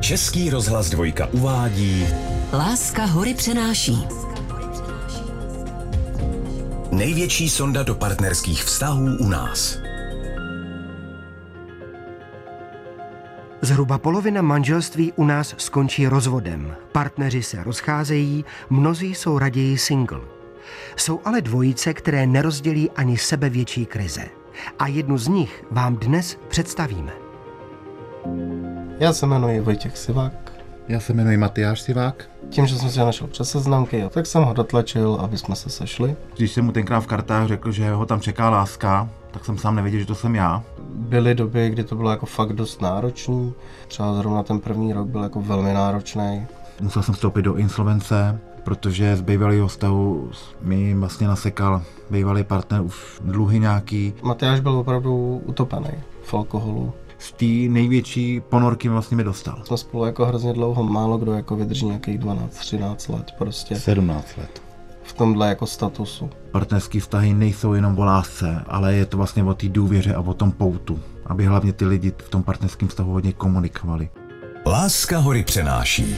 Český rozhlas Dvojka uvádí Láska hory přenáší. Největší sonda do partnerských vztahů u nás. Zhruba polovina manželství u nás skončí rozvodem. Partneři se rozcházejí, mnozí jsou raději single. Jsou ale dvojice, které nerozdělí ani sebevětší krize. A jednu z nich vám dnes představíme. Já se jmenuji Vojtěch Sivák. Já se jmenuji Matyáš Sivák. Tím, že jsem si ho našel přes seznamky, tak jsem ho dotlačil, aby jsme se sešli. Když jsem mu tenkrát v kartách řekl, že ho tam čeká láska, tak jsem sám nevěděl, že to jsem já. Byly doby, kdy to bylo jako fakt dost náročný. Třeba zrovna ten první rok byl jako velmi náročný. Musel jsem vstoupit do insolvence, protože z bývalého vztahu mi vlastně nasekal bývalý partner už dluhy nějaký. Matyáš byl opravdu utopený v alkoholu. Z té největší ponorky vlastně mi dostal. Jsme spolu jako hrozně dlouho, málo kdo jako vydrží nějakých 12-13 let prostě. 17 let. V tomhle jako statusu. Partnerský vztahy nejsou jenom o lásce, ale je to vlastně o té důvěře a o tom poutu. Aby hlavně ty lidi v tom partnerském vztahu hodně komunikovali. Láska hory přenáší.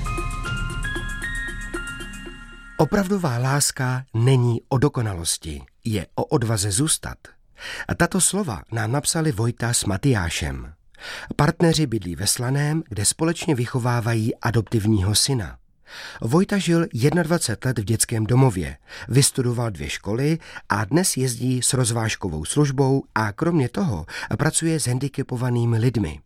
Opravdová láska není o dokonalosti, je o odvaze zůstat. A tato slova nám napsali Vojta s Matyášem. Partneři bydlí ve Slaném, kde společně vychovávají adoptivního syna. Vojta žil 21 let v dětském domově, vystudoval 2 školy a dnes jezdí s rozvážkovou službou a kromě toho pracuje s handicapovanými lidmi.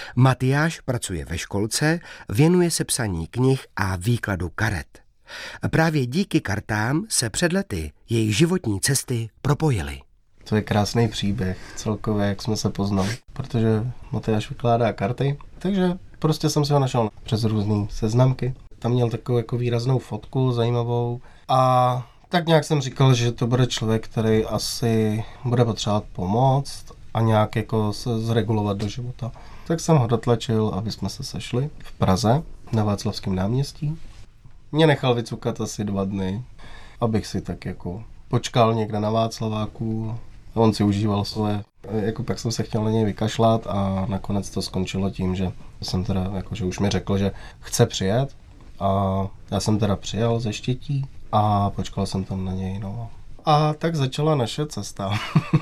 Matyáš pracuje ve školce, věnuje se psaní knih a výkladu karet. Právě díky kartám se před lety jejich životní cesty propojily. To je krásný příběh celkově, jak jsme se poznali, protože Matyáš vykládá karty, takže prostě jsem si ho našel přes různé seznamky. Tam měl takovou jako výraznou fotku, zajímavou a tak nějak jsem říkal, že to bude člověk, který asi bude potřebovat pomoct a nějak jako se zregulovat do života. Tak jsem ho dotlačil, aby jsme se sešli v Praze na Václavském náměstí. Mě nechal vycukat asi 2 dny, abych si tak jako počkal někde na Václaváku. On si užíval své, jako pak jsem se chtěl na něj vykašlat a nakonec to skončilo tím, že jsem teda, jakože už mi řekl, že chce přijet a já jsem teda přijel ze Štětí a počkal jsem tam na něj, no. A tak začala naše cesta.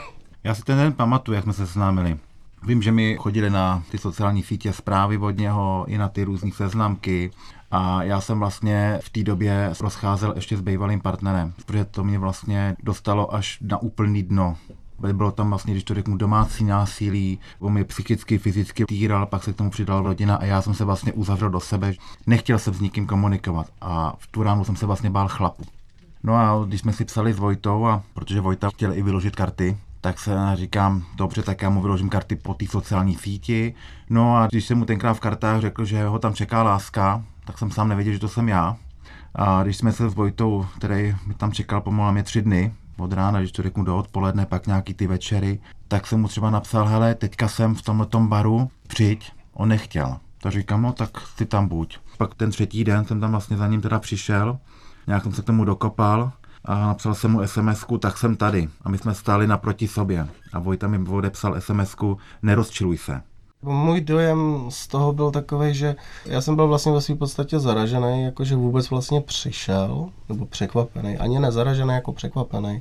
Já si ten den pamatuju, jak jsme se seznámili. Vím, že mi chodili na ty sociální sítě zprávy od něho i na ty různé seznamky a já jsem vlastně v té době rozcházel ještě s bývalým partnerem, protože to mě vlastně dostalo až na úplný dno. Bylo tam vlastně, když to řeknu, domácí násilí, on mě psychicky, fyzicky týral, pak se k tomu přidala rodina a já jsem se vlastně uzavřel do sebe. Nechtěl jsem s nikým komunikovat a v tu ránu jsem se vlastně bál chlapu. No a když jsme si psali s Vojtou, a protože Vojta chtěl i vyložit karty, tak se říkám, dobře, tak já mu vyložím karty po té sociální síti. No a když jsem mu tenkrát v kartách řekl, že ho tam čeká láska, tak jsem sám nevěděl, že to jsem já. A když jsme se s Vojtou, který mi tam čekal pomalu mě 3 dny, od rána, když to řeknu do odpoledne, pak nějaký ty večery, tak jsem mu třeba napsal, hele, teďka jsem v tomhletom baru, přijď, on nechtěl. Tak říkám, no tak ty tam buď. Pak ten 3. den jsem tam vlastně za ním teda přišel, nějak jsem se k tomu dokopal a napsal jsem mu SMS-ku, tak jsem tady. A my jsme stáli naproti sobě. A Vojta mi odepsal SMS-ku, nerozčiluj se. Můj dojem z toho byl takový, že já jsem byl vlastně ve své podstatě zaražený, jakože vůbec vlastně přišel, nebo překvapený, ani nezaražený, jako překvapený.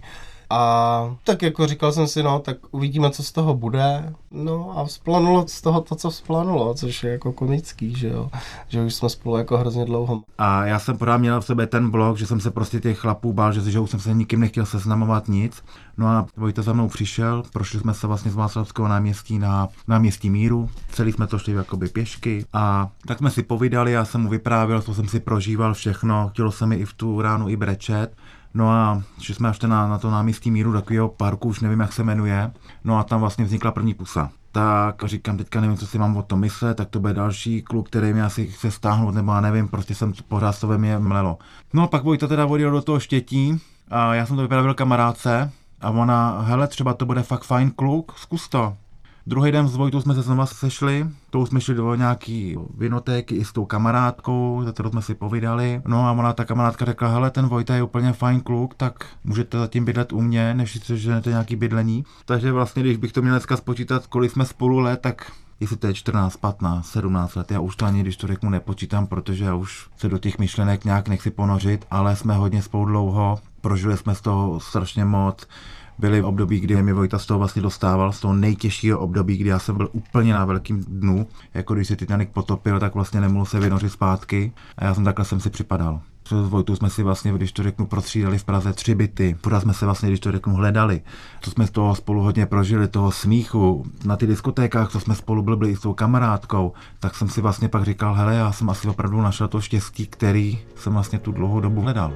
A tak jako říkal jsem si, no, tak uvidíme, co z toho bude. No a vzplanulo z toho to, co vzplanulo, což je jako komický, že jo, že už jsme spolu jako hrozně dlouho. A já jsem pořád měl v sobě ten blok, že jsem se prostě těch chlapů bál, že už jsem se nikým nechtěl seznamovat nic. No a Vojta za mnou přišel, prošli jsme se vlastně z Václavského náměstí na náměstí Míru, celý jsme to šli jakoby pěšky a tak jsme si povídali, já jsem mu vyprávěl, co jsem si prožíval všechno, chtělo se mi i v tu ránu i brečet. No a šli jsme až na to náměstí Míru, takového parku, už nevím, jak se jmenuje, no a tam vlastně vznikla první pusa. Tak říkám, teďka nevím, co si mám o tom myslet, tak to bude další kluk, který mě asi chce stáhnout, nebo já nevím, prostě jsem pořád to ve mě mlelo. No a pak Vojta teda odjel do toho Štětí a já jsem to vyprávěl kamarádce a ona, hele, třeba to bude fakt fajn kluk, zkus to. Druhý den s Vojtou jsme se znova sešli, tou jsme šli do nějaký vinotéky i s tou kamarádkou, za kterou jsme si povídali. No a ona, ta kamarádka řekla, hele, ten Vojta je úplně fajn kluk, tak můžete zatím bydlet u mě, než si seženete nějaký bydlení. Takže vlastně, když bych to měl dneska spočítat, kolik jsme spolu let, tak jestli to je 14, 15, 17 let, já už to ani, když to řeknu, nepočítám, protože já už se do těch myšlenek nějak nechci ponořit, ale jsme hodně spolu dlouho, prožili jsme z toho strašně moc. Byly období, kdy mi Vojta z toho vlastně dostával, z toho nejtěžšího období, kdy já jsem byl úplně na velkým dnu, jako když se Titanic potopil, tak vlastně nemohl se vynořit zpátky a já jsem si připadal. S Vojtou jsme si vlastně, když to řeknu, prostřídali v Praze 3 byty. Pořád jsme se vlastně, když to řeknu, hledali. Co jsme z toho spolu hodně prožili, toho smíchu, na ty diskotékách, co jsme spolu byli i s tou kamarádkou, tak jsem si vlastně pak říkal, hele, já jsem asi opravdu našel to štěstí, který jsem vlastně tu dlouhou dobu hledal.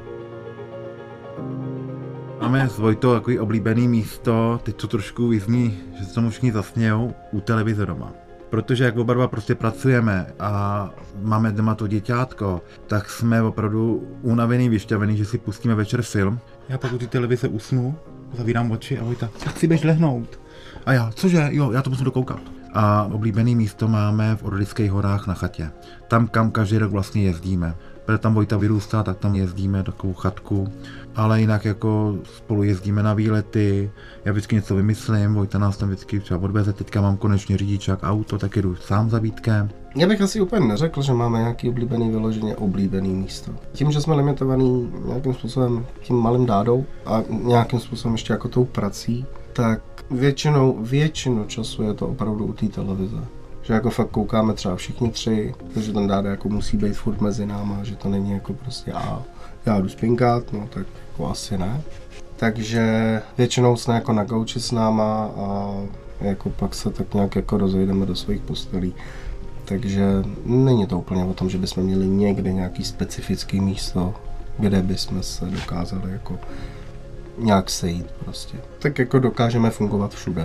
Máme s Vojtou takový oblíbený místo, teď to trošku vyzní, že se tomu všichni zasmějou, u televize doma. Protože jak oba dva prostě pracujeme a máme doma to děťátko, tak jsme opravdu unavený, vyšťavený, že si pustíme večer film. Já pak u té televize usnu, zavírám oči a Vojta, tak si běž lehnout. A já, cože, jo, já to musím dokoukat. A oblíbený místo máme v Orlických horách na chatě. Tam, kam každý rok vlastně jezdíme. Protože tam Vojta vyrůstá, tak tam jezdíme takovou chatku. Ale jinak jako spolu jezdíme na výlety, já vždycky něco vymyslím, Vojta nás tam vždycky třeba odveze, teďka mám konečně řidičák auto, tak jdu sám za Vítkem. Já bych asi úplně neřekl, že máme nějaký vyloženě oblíbený místo. Tím, že jsme limitovaný nějakým způsobem tím malým dádou a nějakým způsobem ještě jako tou prací, tak většinu času je to opravdu u té televize. Že jako fakt koukáme třeba všichni 3, protože ten dáda jako musí být furt mezi náma, že to není jako prostě já jdu spinkat, no tak jako asi ne. Takže většinou jsme jako na gauči s náma a jako pak se tak nějak jako rozejdeme do svých postelí. Takže není to úplně o tom, že bychom měli někde nějaký specifický místo, kde bychom se dokázali jako nějak sejít prostě. Tak jako dokážeme fungovat všude.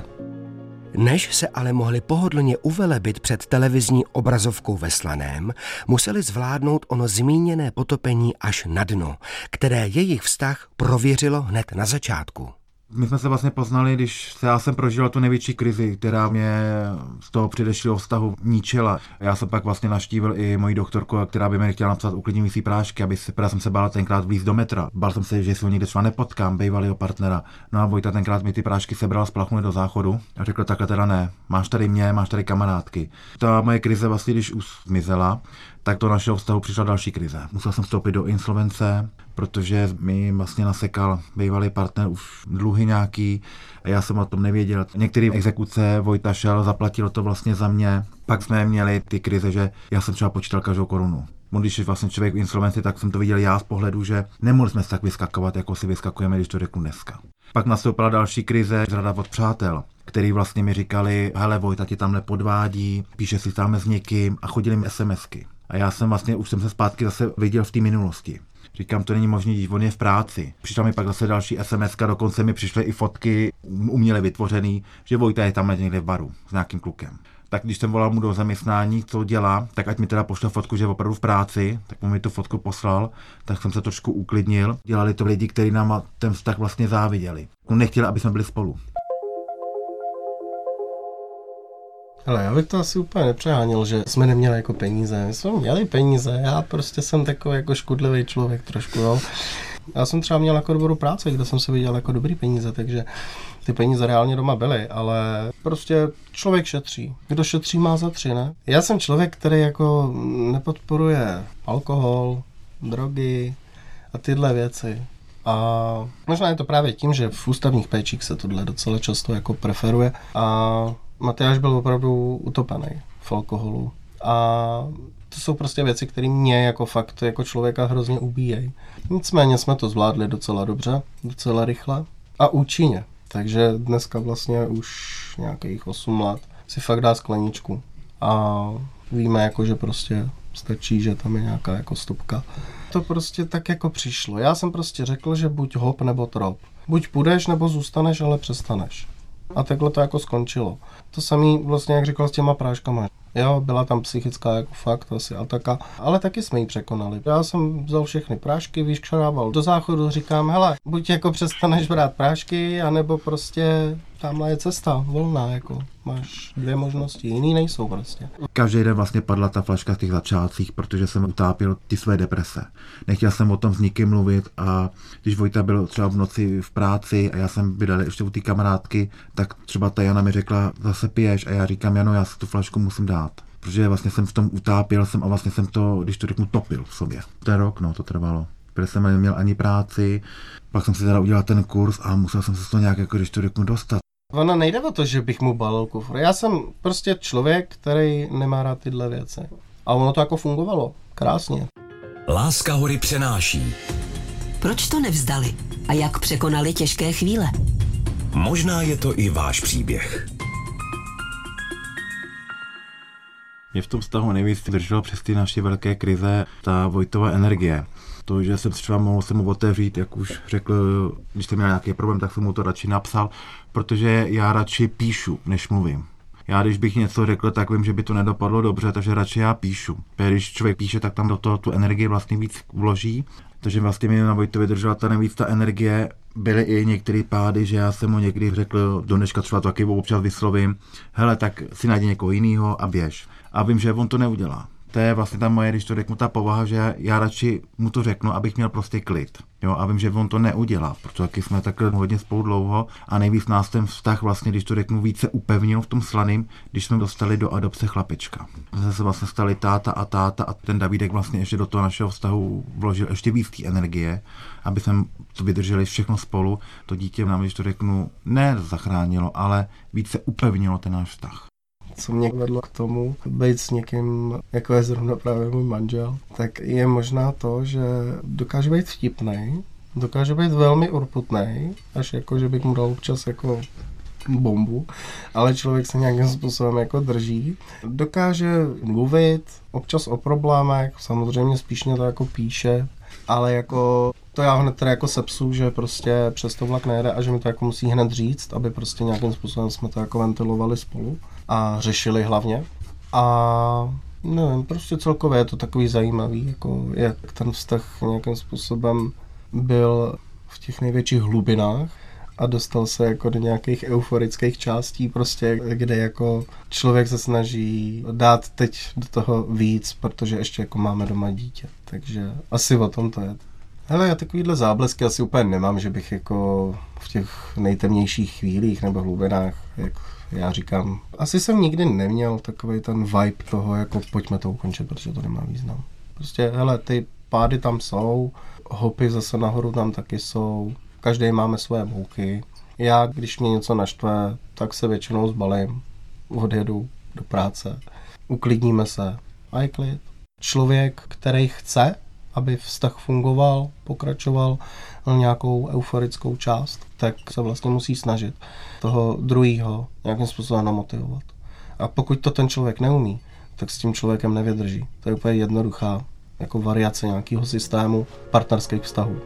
Než se ale mohli pohodlně uvelebit před televizní obrazovkou ve Slaném, museli zvládnout ono zmíněné potopení až na dno, které jejich vztah prověřilo hned na začátku. My jsme se vlastně poznali, když já jsem prožil tu největší krizi, která mě z toho předešlého vztahu ničila. Já jsem pak vlastně navštívil i moji doktorku, která by mi chtěla napsat uklidňující prášky, protože jsem se bál tenkrát vlízt do metra. Bál jsem se, že si ho někde třeba nepotkám, bývalýho partnera. No a Vojta tenkrát mi ty prášky sebral, splachnul do záchodu a řekl, takhle teda ne, máš tady mě, máš tady kamarádky. Ta moje krize vlastně, když už zmizela, tak do našeho vztahu přišla další krize. Musel jsem vstoupit do insolvence, protože mi vlastně nasekal bývalý partner už dluhy nějaký a já jsem o tom nevěděl. Některé exekuce Vojta šel, zaplatil to vlastně za mě. Pak jsme měli ty krize, že já jsem třeba počítal každou korunu. Když je vlastně člověk v insolvenci, tak jsem to viděl já z pohledu, že nemohli jsme se tak vyskakovat, jako si vyskakujeme, když to řeknu dneska. Pak nastoupila další krize, zrada od přátel, který vlastně mi říkali, hele, Vojta ti tamhle podvádí, píše si tam s někým a chodili mi SMSky. A já jsem vlastně, už jsem se zpátky zase viděl v té minulosti. Říkám, to není možný, on je v práci. Přišla mi pak zase další SMSka, dokonce mi přišly i fotky uměle vytvořený, že Vojta je tam někde v baru s nějakým klukem. Tak když jsem volal mu do zaměstnání, co dělá, tak ať mi teda pošle fotku, že je opravdu v práci, tak mu mi tu fotku poslal, tak jsem se trošku uklidnil. Dělali to lidi, kteří nám ten vztah vlastně záviděli. Nechtěli, aby jsme byli spolu. Ale já bych to asi úplně nepřeháněl, že jsme neměli jako peníze. My jsme měli peníze, já prostě jsem takový jako škudlivý člověk trošku, jo. Já jsem třeba měl jako dobrou práci, kde jsem se viděl jako dobrý peníze, takže ty peníze reálně doma byly, ale prostě člověk šetří. Kdo šetří, má za 3, ne? Já jsem člověk, který jako nepodporuje alkohol, drogy a tyhle věci. A možná je to právě tím, že v ústavních péčích se tohle docela často jako preferuje a Matyáš byl opravdu utopený v alkoholu. A to jsou prostě věci, které mě jako fakt jako člověka hrozně ubíjejí. Nicméně jsme to zvládli docela dobře, docela rychle a účinně. Takže dneska vlastně už nějakých 8 let si fakt dá skleničku. A víme jako, že prostě stačí, že tam je nějaká jako stopka. To prostě tak jako přišlo. Já jsem prostě řekl, že buď hop nebo trop. Buď půjdeš nebo zůstaneš, ale přestaneš. A takhle to jako skončilo. To samý vlastně, jak říkal, s těma práškama. Jo, byla tam psychická jako fakt asi ataka, ale taky jsme ji překonali. Já jsem vzal všechny prášky, vyškrával do záchodu, říkám, hele, buď jako přestaneš brát prášky, anebo prostě tamhle je cesta, volná, jako máš 2 možnosti, jiný nejsou prostě. Každý den vlastně padla ta flaška v těch začátcích, protože jsem utápěl ty své deprese. Nechtěl jsem o tom s nikým mluvit a když Vojta byl třeba v noci v práci a já jsem bydlel ještě u té kamarádky, tak třeba ta Jana mi řekla, zase piješ a já říkám, Jano, já si tu flašku musím dát. Protože vlastně jsem v tom utápěl jsem a vlastně jsem to, když to řeknu, topil v sobě. Ten rok, no, to trvalo. Protože jsem neměl ani práci, pak jsem si teda udělal ten kurz a musel jsem se z toho nějak, jako když to řeknu, dostat. Ono nejde o to, že bych mu balil kufr. Já jsem prostě člověk, který nemá rád tyhle věci. A ono to jako fungovalo. Krásně. Láska hory přenáší. Proč to nevzdali? A jak překonali těžké chvíle? Možná je to i váš příběh. Mě v tom vztahu nejvíc drželo přes ty naše velké krize ta Vojtova energie. To, že jsem třeba mohl se mu otevřít, jak už řekl, když jsem měl nějaký problém, tak jsem mu to radši napsal, protože já radši píšu, než mluvím. Já když bych něco řekl, tak vím, že by to nedopadlo dobře, takže radši já píšu. Když člověk píše, tak tam do toho tu energii vlastně víc vloží. Takže vlastně mě na Vojtově držela ta nejvíc ta energie. Byly i některé pády, že já jsem mu někdy řekl, do dneška třeba to taky občas vyslovím, hele, tak si najdi někoho jiného a běž. A vím, že on to neudělá. To je vlastně ta moje, když to řeknu, ta povaha, že já radši mu to řeknu, abych měl prostě klid. Jo, a vím, že on to neudělá, protože taky jsme takhle hodně spolu dlouho a nejvíc nás ten vztah vlastně, když to řeknu, více upevnil v tom slaným, když jsme dostali do adopce chlapečka. Jsme se vlastně stali táta a ten Davídek vlastně ještě do toho našeho vztahu vložil ještě víc té energie, aby jsme to vydrželi všechno spolu. To dítě nám, když to řeknu, ne zachránilo, ale více upevnilo ten náš vztah. Co mě vedlo k tomu, být s někým, jako je zrovna právě můj manžel, tak je možná to, že dokáže být vtipnej, dokáže být velmi urputnej, až jako, že bych mu dal občas jako bombu, ale člověk se nějakým způsobem jako drží. Dokáže mluvit, občas o problémech, samozřejmě spíš mě to jako píše, ale jako to já hned teda jako sepsu, že prostě přes to vlak nejede a že mi to jako musí hned říct, aby prostě nějakým způsobem jsme to jako ventilovali spolu a řešili hlavně. A nevím, prostě celkově je to takový zajímavý, jako jak ten vztah nějakým způsobem byl v těch největších hlubinách a dostal se jako do nějakých euforických částí prostě, kde jako člověk se snaží dát teď do toho víc, protože ještě jako máme doma dítě, takže asi o tom to je. Hele, já takovýhle záblesky asi úplně nemám, že bych jako v těch nejtemnějších chvílích nebo hlubinách, jak já říkám, asi jsem nikdy neměl takový ten vibe toho, jako pojďme to ukončit, protože to nemá význam. Prostě, hele, ty pády tam jsou, hopy zase nahoru tam taky jsou, každý máme své mouky. Já, když mě něco naštve, tak se většinou zbalím, odjedu do práce, uklidníme se a je klid. Člověk, který chce, aby vztah fungoval, pokračoval na nějakou euforickou část, tak se vlastně musí snažit toho druhýho nějakým způsobem namotivovat. A pokud to ten člověk neumí, tak s tím člověkem nevydrží. To je úplně jednoduchá jako variace nějakého systému partnerských vztahů.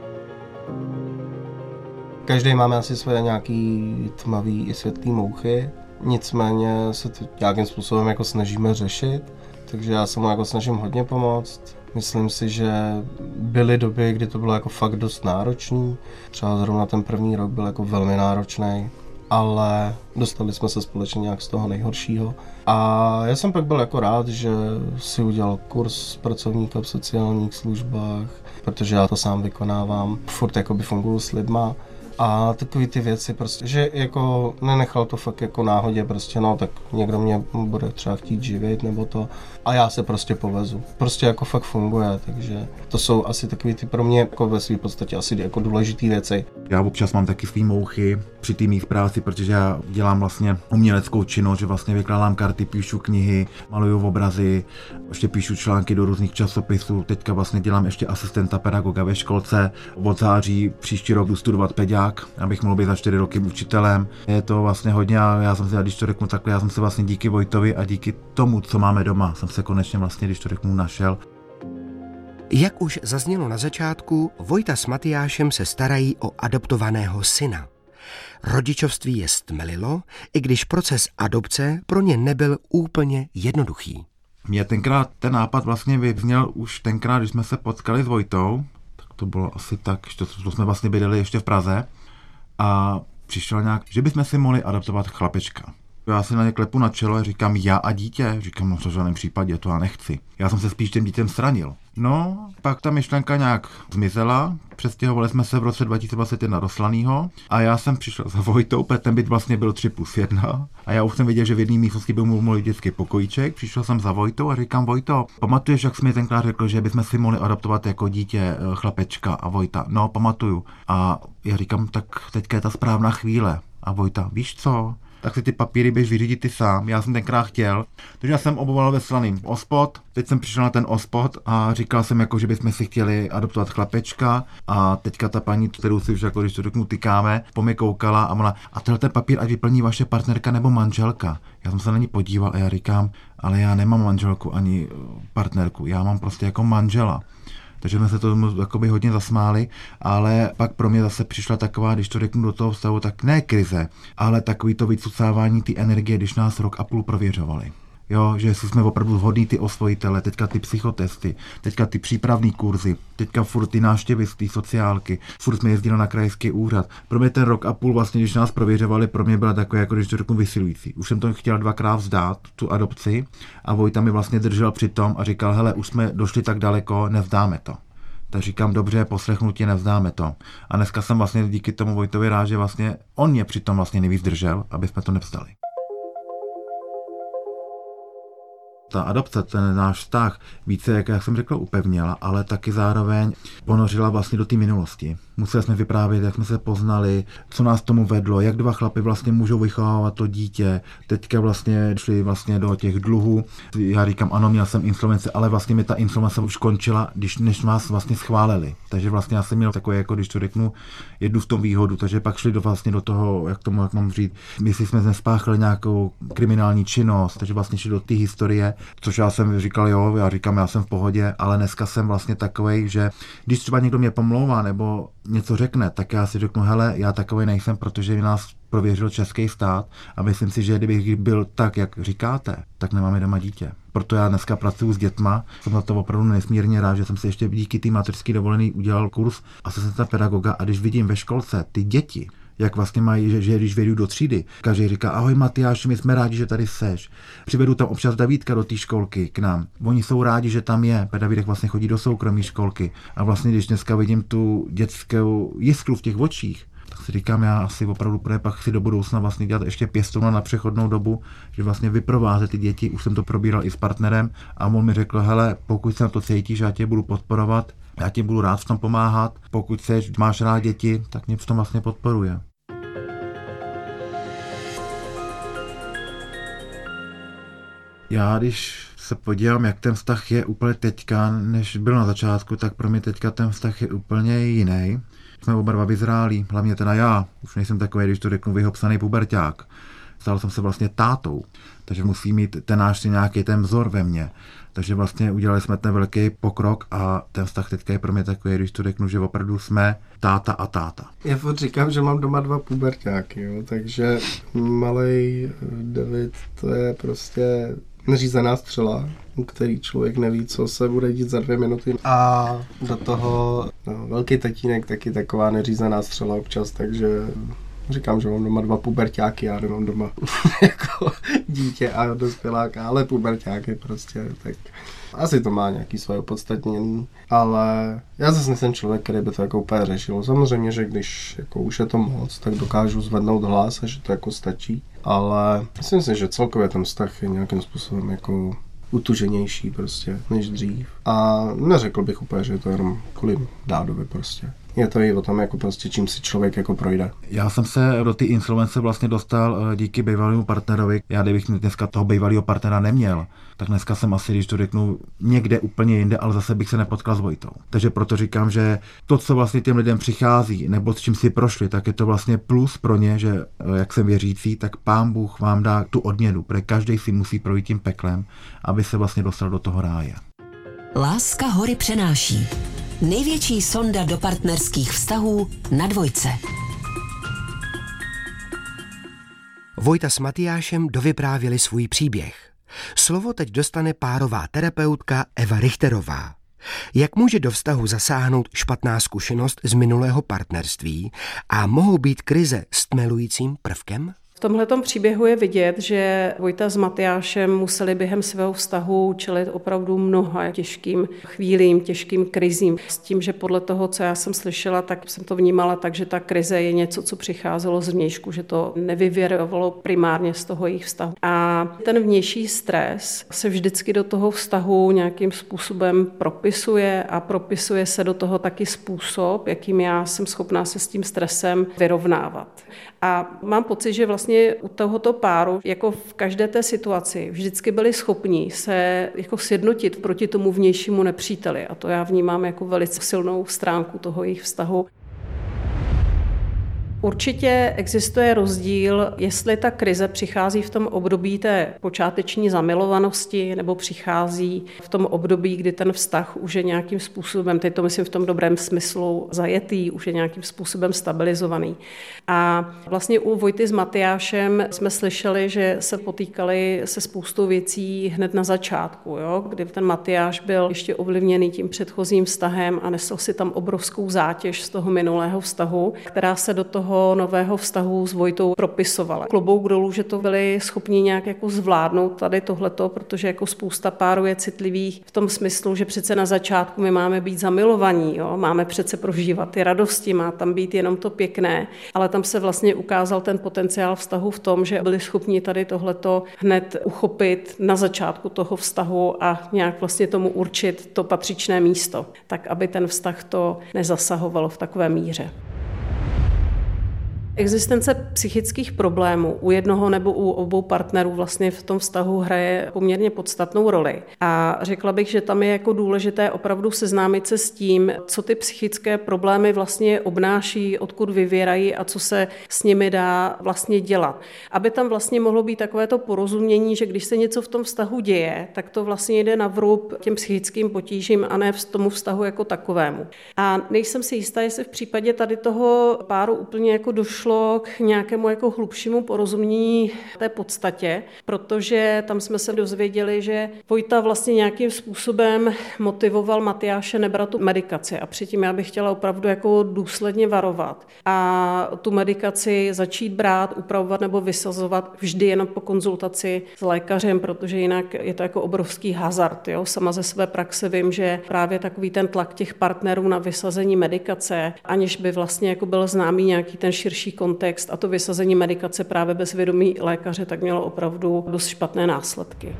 Každý máme asi své nějaký tmavý i světlý mouchy, nicméně se to nějakým způsobem jako snažíme řešit, takže já se mu jako snažím hodně pomoct. Myslím si, že byly doby, kdy to bylo jako fakt dost náročný, třeba zrovna ten první rok byl jako velmi náročný, ale dostali jsme se společně nějak z toho nejhoršího. A já jsem pak byl jako rád, že si udělal kurz pracovníka v sociálních službách, protože já to sám vykonávám, furt jakoby funguju s lidma. A takový ty věci prostě, že jako nenechal to fakt jako náhodě prostě, no tak někdo mě bude třeba chtít živit nebo to a já se prostě povezu. Prostě jako fakt funguje, takže to jsou asi takový ty pro mě jako ve své podstatě asi jako důležitý věci. Já občas mám taky svý mouchy při té mých práci, protože já dělám vlastně uměleckou činnost, že vlastně vykládám karty, píšu knihy, maluju obrazy, ještě píšu články do různých časopisů, teďka vlastně dělám ještě asistenta pedagoga ve školce, od září příští rok jdu studovat pediák, abych mohl být za 4 roky učitelem. Je to vlastně hodně a já jsem si, když to řeknu takhle, já jsem se vlastně díky Vojtovi a díky tomu, co máme doma, jsem se konečně vlastně, když to řeknu, našel. Jak už zaznělo na začátku, Vojta s Matyášem se starají o adoptovaného syna. Rodičovství je stmelilo, i když proces adopce pro ně nebyl úplně jednoduchý. Mě tenkrát ten nápad vlastně vyzněl už tenkrát, když jsme se potkali s Vojtou, tak to bylo asi tak, že to jsme vlastně bydleli ještě v Praze a přišel nějak, že bychom si mohli adoptovat chlapečka. Já si na ně klepu na čelo a říkám, já a dítě? Říkám, no v žádném případě, to já nechci. Já jsem se spíš tím dítěm sranil. No, pak ta myšlenka nějak zmizela, přestěhovali jsme se v roce 2021 do Slanýho a já jsem přišel za Vojtou, protože ten byt vlastně byl 3+1 a já už jsem viděl, že v jedné místnosti byl můj dětský pokojíček, přišel jsem za Vojtou a říkám, Vojto, pamatuješ, jak jsi mi tenkrát řekl, že bychom si mohli adoptovat jako dítě chlapečka? A Vojta, no, pamatuju. A já říkám, tak teďka je ta správná chvíle. A Vojta, víš co? Tak si ty papíry běž vyřídit ty sám. Já jsem tenkrát chtěl, takže já jsem oboval ve Slaným ospod, teď jsem přišel na ten ospod a říkal jsem jako, že bychom si chtěli adoptovat chlapečka a teďka ta paní, kterou si už jako, když to řeknu, tykáme, po mě koukala a ona, a tenhle ten papír ať vyplní vaše partnerka nebo manželka. Já jsem se na ní podíval a já říkám, ale já nemám manželku ani partnerku, já mám prostě jako manžela. Takže jsme se tomu jakoby hodně zasmáli, ale pak pro mě zase přišla taková, když to řeknu do toho vztahu, tak ne krize, ale takový to vycucávání ty energie, když nás 1,5 roku prověřovali. Jo, že jsme opravdu vhodní ty osvojitele, teďka ty psychotesty, teďka ty přípravné kurzy, teďka furt ty návštěvy z té sociálky, furt jsme jezdili na krajský úřad. Pro mě ten 1,5 roku vlastně, když nás prověřovali, pro mě byla takové, jako když to řeknu, vysilující. Už jsem to chtěl 2krát vzdát, tu adopci, a Vojta mi vlastně držel při tom a říkal, hele, už jsme došli tak daleko, nevzdáme to. Tak říkám, dobře, poslechnu tě, nevzdáme to. A dneska jsem vlastně díky tomu Vojtovi rád, že vlastně on mě přitom vlastně nejvíc držel, aby jsme to nevzdali. Ta adopce, ten náš vztah více, jak jsem řekl, upevnila, ale taky zároveň ponořila vlastně do té minulosti. Museli jsme vyprávět, jak jsme se poznali, co nás tomu vedlo, jak 2 chlapy vlastně můžou vychovávat to dítě. Teďka vlastně šli vlastně do těch dluhů. Já říkám, ano, měl jsem insolvenci, ale vlastně mi ta insolvence už končila, než nás vlastně schválili. Takže vlastně já jsem měl takové, jako když to řeknu, jednu v tom výhodu, takže pak šli vlastně do toho, jak mám říct, jestli jsme nespáchali nějakou kriminální činnost, takže vlastně šli do té historie, což já jsem říkal, jo, já jsem v pohodě, ale dneska jsem vlastně takovej, že když třeba někdo mě pomlouvá nebo něco řekne, tak já si řeknu, hele, já takovej nejsem, protože nás prověřil český stát a myslím si, že kdybych byl tak, jak říkáte, tak nemáme doma dítě. Proto já dneska pracuji s dětma, jsem za to opravdu nesmírně rád, že jsem si ještě díky té mateřské dovolené udělal kurz asistenta pedagoga a když vidím ve školce ty děti, jak vlastně mají, že když vedu do třídy, každý říká, ahoj Matyáši, my jsme rádi, že tady seš. Přivedu tam občas Davídka do té školky k nám. Oni jsou rádi, že tam je. Davídek vlastně chodí do soukromé školky. A vlastně, když dneska vidím tu dětskou jiskru v těch očích, tak si říkám, já asi opravdu pak chci do budoucna vlastně dělat ještě pěstouna na přechodnou dobu, že vlastně vyprovázet ty děti, už jsem to probíral i s partnerem a on mi řekl, hele, pokud se na to cítíš, já tě budu podporovat, já ti budu rád v tom pomáhat, pokud máš rád děti, tak mě v tom vlastně podporuje. Já když se podívám, jak ten vztah je úplně teďka, než byl na začátku, tak pro mě teďka ten vztah je úplně jiný. Jsme oba dva vyzrálí, hlavně teda já, už nejsem takový, když to řeknu, vyhopsaný puberťák. Stal jsem se vlastně tátou, takže musí mít ten náš nějaký ten vzor ve mně. Takže vlastně udělali jsme ten velký pokrok a ten vztah teďka je pro mě takový, když to řeknu, že opravdu jsme táta a táta. Já furt říkám, že mám doma 2 puberťáky, jo, takže malej David, to je prostě neřízená střela, který člověk neví, co se bude dít za 2 minuty. A do toho velký tatínek taky taková neřízená střela občas, takže říkám, že mám doma 2 puberťáky, já nemám doma jako dítě a dospěláka, ale puberťáky prostě, tak asi to má nějaký svoje opodstatnění, ale já zase nejsem člověk, který by to jako úplně řešil. Samozřejmě, že když jako už je to moc, tak dokážu zvednout hlas a že to jako stačí, ale myslím si, že celkově ten vztah je nějakým způsobem jako utuženější prostě než dřív. A neřekl bych úplně, že je to jenom kvůli Dádovi prostě. Je to i o tom, jako prostě, čím si člověk jako projde. Já jsem se do té insolvence vlastně dostal díky bývalému partnerovi. Já kdybych dneska toho bývalého partnera neměl, tak dneska jsem asi, když to řeknu, někde úplně jinde, ale zase bych se nepotkal s Vojtou. Takže proto říkám, že to, co vlastně těm lidem přichází, nebo s čím si prošli, tak je to vlastně plus pro ně, že jak jsem věřící, tak Pán Bůh vám dá tu odměnu, protože každý si musí projít tím peklem, aby se vlastně dostal do toho ráje. Láska hory přenáší. Největší sonda do partnerských vztahů na Dvojce. Vojta s Matyášem dovyprávěli svůj příběh. Slovo teď dostane párová terapeutka Eva Richterová. Jak může do vztahu zasáhnout špatná zkušenost z minulého partnerství a mohou být krize stmelujícím prvkem? V tomhletom příběhu je vidět, že Vojta s Matyášem museli během svého vztahu čelit opravdu mnoha těžkým chvílím, těžkým krizím. S tím, že podle toho, co já jsem slyšela, tak jsem to vnímala tak, že ta krize je něco, co přicházelo zvnějšku, že to nevyvěrovalo primárně z toho jejich vztahu. A ten vnější stres se vždycky do toho vztahu nějakým způsobem propisuje a propisuje se do toho taky způsob, jakým já jsem schopná se s tím stresem vyrovnávat. A mám pocit, že vlastně u tohoto páru, jako v každé té situaci, vždycky byli schopni se jako sjednotit proti tomu vnějšímu nepříteli. A to já vnímám jako velice silnou stránku toho jejich vztahu. Určitě existuje rozdíl, jestli ta krize přichází v tom období té počáteční zamilovanosti nebo přichází v tom období, kdy ten vztah už je nějakým způsobem, teď to myslím v tom dobrém smyslu, zajetý, už je nějakým způsobem stabilizovaný. A vlastně u Vojty s Matyášem jsme slyšeli, že se potýkali se spoustou věcí hned na začátku, jo? Kdy ten Matyáš byl ještě ovlivněný tím předchozím vztahem a nesl si tam obrovskou zátěž z toho minulého vztahu, která se do toho nového vztahu s Vojtou propisovala. Klobouk dolů, že to byli schopni nějak jako zvládnout tady tohleto, protože jako spousta párů je citlivých v tom smyslu, že přece na začátku my máme být zamilovaní, jo? Máme přece prožívat ty radosti, má tam být jenom to pěkné, ale tam se vlastně ukázal ten potenciál vztahu v tom, že byli schopni tady tohleto hned uchopit na začátku toho vztahu a nějak vlastně tomu určit to patřičné místo, tak aby ten vztah to nezasahovalo v takové míře. Existence psychických problémů u jednoho nebo u obou partnerů vlastně v tom vztahu hraje poměrně podstatnou roli. A řekla bych, že tam je jako důležité opravdu seznámit se s tím, co ty psychické problémy vlastně obnáší, odkud vyvěrají a co se s nimi dá vlastně dělat. Aby tam vlastně mohlo být takovéto porozumění, že když se něco v tom vztahu děje, tak to vlastně jde na vrub těm psychickým potížím a ne v tomu vztahu jako takovému. A nejsem si jistá, jestli v případě tady toho páru úplně jako došlo k nějakému jako hlubšímu porozumění té podstatě, protože tam jsme se dozvěděli, že Vojta vlastně nějakým způsobem motivoval Matyáše nebrat tu medikaci a předtím já bych chtěla opravdu jako důsledně varovat a tu medikaci začít brát, upravovat nebo vysazovat vždy jenom po konzultaci s lékařem, protože jinak je to jako obrovský hazard. Jo? Sama ze své praxe vím, že právě takový ten tlak těch partnerů na vysazení medikace, aniž by vlastně jako byl známý nějaký ten širší kontext a to vysazení medikace právě bez vědomí lékaře, tak mělo opravdu dost špatné následky.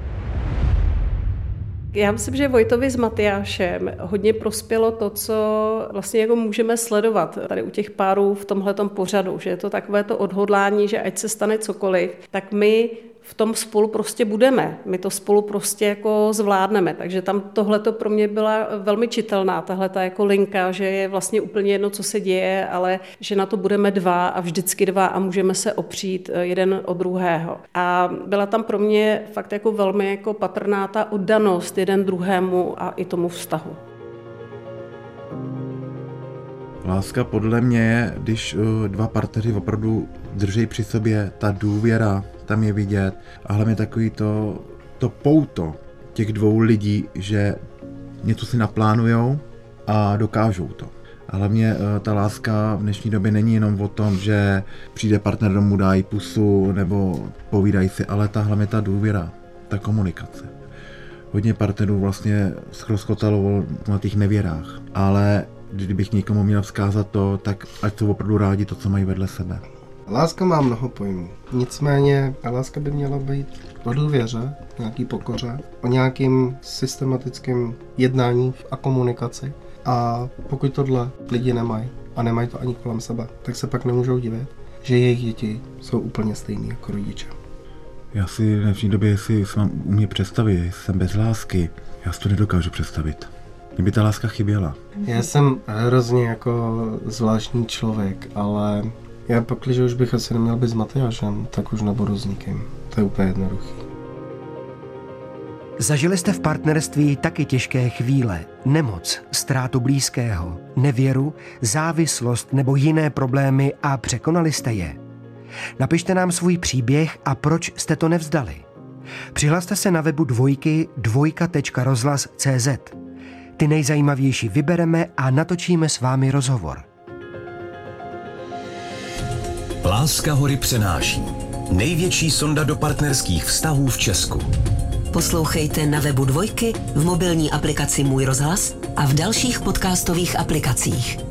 Já myslím, že Vojtovi s Matyášem hodně prospělo to, co vlastně jako můžeme sledovat tady u těch párů v tomhletom pořadu, že je to takové to odhodlání, že ať se stane cokoliv, tak my v tom spolu prostě budeme. My to spolu prostě jako zvládneme. Takže tam tohleto pro mě byla velmi čitelná, tahleta jako linka, že je vlastně úplně jedno, co se děje, ale že na to budeme dva a vždycky dva a můžeme se opřít jeden od druhého. A byla tam pro mě fakt jako velmi jako patrná ta oddanost jeden druhému a i tomu vztahu. Láska podle mě je, když dva partneři opravdu drží při sobě, ta důvěra tam je vidět a hlavně takový to pouto těch dvou lidí, že něco si naplánujou a dokážou to. A hlavně ta láska v dnešní době není jenom o tom, že přijde partner domů, dá jí pusu nebo povídají si, ale hlavně ta důvěra, ta komunikace. Hodně partnerů vlastně zkroskotalo na těch nevěrách, ale kdybych někomu měl vzkázat to, tak ať jsou opravdu rádi to, co mají vedle sebe. Láska má mnoho pojmů. Nicméně láska by měla být o důvěře, nějaký pokoře, o nějakým systematickém jednání a komunikaci. A pokud tohle lidi nemají, a nemají to ani kolem sebe, tak se pak nemůžou divit, že jejich děti jsou úplně stejný jako rodiče. Já si v dnešní době si mám umě představit, jsem bez lásky, já si to nedokážu představit. Mně by ta láska chyběla. Já jsem hrozně jako zvláštní člověk, ale já když už bych asi neměl být s Matyášem, tak už nebudu s nikým. To je úplně jednoduchý. Zažili jste v partnerství taky těžké chvíle, nemoc, ztrátu blízkého, nevěru, závislost nebo jiné problémy a překonali jste je? Napište nám svůj příběh a proč jste to nevzdali. Přihlaste se na webu Dvojky dvojka.rozhlas.cz. Ty nejzajímavější vybereme a natočíme s vámi rozhovor. Láska hory přenáší. Největší sonda do partnerských vztahů v Česku. Poslouchejte na webu Dvojky, v mobilní aplikaci Můj rozhlas a v dalších podcastových aplikacích.